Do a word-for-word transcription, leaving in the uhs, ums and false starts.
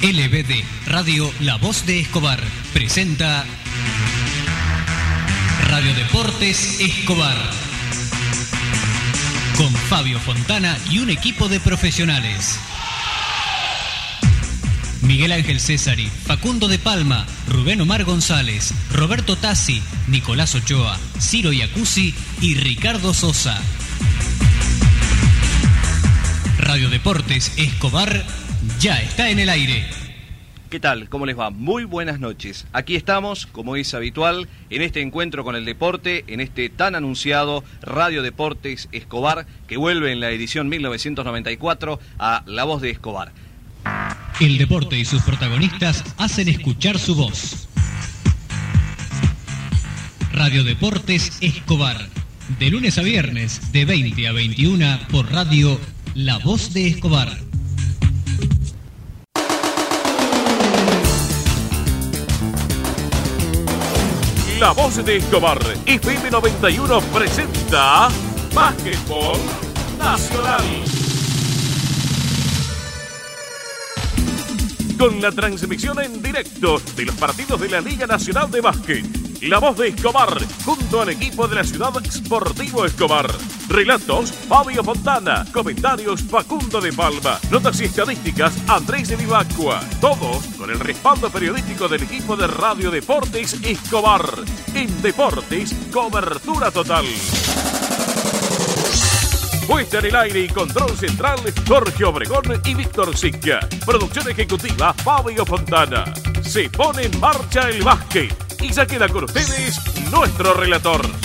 L B D, Radio La Voz de Escobar, presenta Radio Deportes Escobar, con Fabio Fontana y un equipo de profesionales. Miguel Ángel Césari, Facundo de Palma, Rubén Omar González, Roberto Tassi, Nicolás Ochoa, Ciro Iacuzzi y Ricardo Sosa. Radio Deportes Escobar ya está en el aire. ¿Qué tal? ¿Cómo les va? Muy buenas noches. Aquí estamos, como es habitual, en este encuentro con el deporte, en este tan anunciado Radio Deportes Escobar, que vuelve en la edición mil novecientos noventa y cuatro a La Voz de Escobar. El deporte y sus protagonistas hacen escuchar su voz. Radio Deportes Escobar, de lunes a viernes, de veinte a veintiuna, por Radio La Voz de Escobar. La Voz de Escobar, F M noventa y uno presenta Básquetbol Nacional. Con la transmisión en directo de los partidos de la Liga Nacional de Básquet. La Voz de Escobar, junto al equipo de la Ciudad Sportivo Escobar. Relatos, Fabio Fontana. Comentarios, Facundo de Palma. Notas y estadísticas, Andrés de Vivacqua. Todos con el respaldo periodístico del equipo de Radio Deportes Escobar. En Deportes, cobertura total. Puesta en el aire y control central, Jorge Obregón y Víctor Sica. Producción ejecutiva, Fabio Fontana. Se pone en marcha el básquet. Y ya queda con ustedes nuestro relator.